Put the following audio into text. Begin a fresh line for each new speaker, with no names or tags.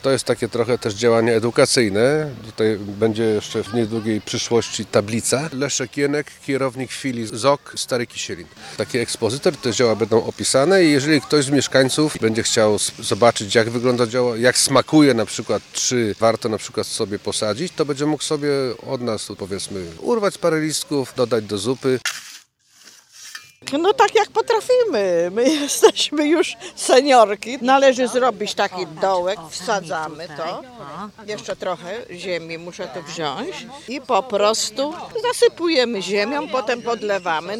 To jest takie trochę też działanie edukacyjne. Tutaj będzie jeszcze w niedługiej przyszłości tablica. Leszek Jenek, kierownik filii ZOK Stary Kisielin. Taki ekspozytor, te dzieła będą opisane i jeżeli ktoś z mieszkańców będzie chciał zobaczyć, jak wygląda dzieło, jak smakuje na przykład, czy warto na przykład sobie posadzić, to będzie mógł sobie od nas, powiedzmy, urwać parę listków, dodać do zupy.
No tak jak potrafimy. My jesteśmy już seniorki. Należy zrobić taki dołek, wsadzamy to. Jeszcze trochę ziemi muszę tu wziąć i po prostu zasypujemy ziemią, potem podlewamy.